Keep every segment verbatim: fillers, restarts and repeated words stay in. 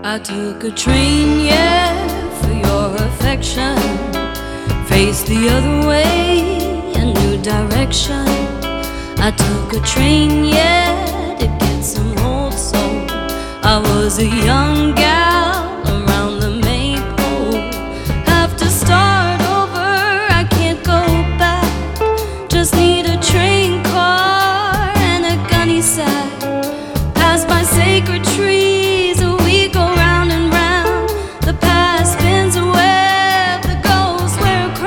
I took a train, yeah, for your affection. Faced the other way, a new direction. I took a train, yeah, to get some old soul. I was a young gal around the maypole. Have to start over, I can't go back. Just need a train car and a gunny sack. Pass by sacred trees, we go round and round. The past spins a web, the ghosts wear a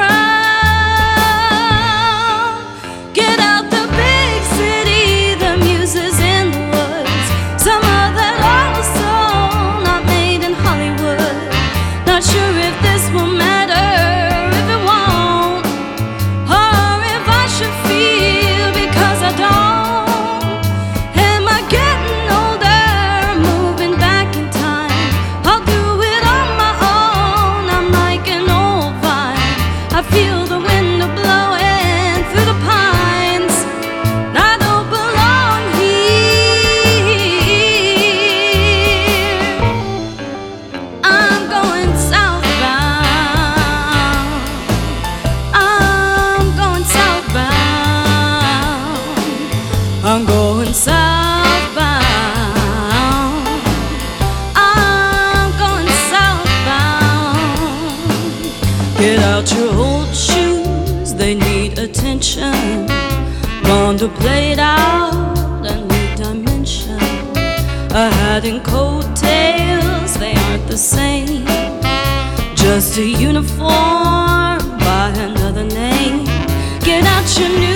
crown. Get out the big city, the muses in the woods. Some of that old soul not made in Hollywood. Not sure if this will matter, if it won't, or if I should feel because I don't. Am I getting older, moving back in time? I'll do it on my own, I'm like an old vine. I feel the wind blowing through the pines. I don't belong here. I'm going southbound. I'm going southbound. I'm going southbound. I'm going southbound. Get out your old shoes, they need attention. Gone to play it out, a new dimension. A hat and coattails, they aren't the same. Just a uniform by another name. Get out your new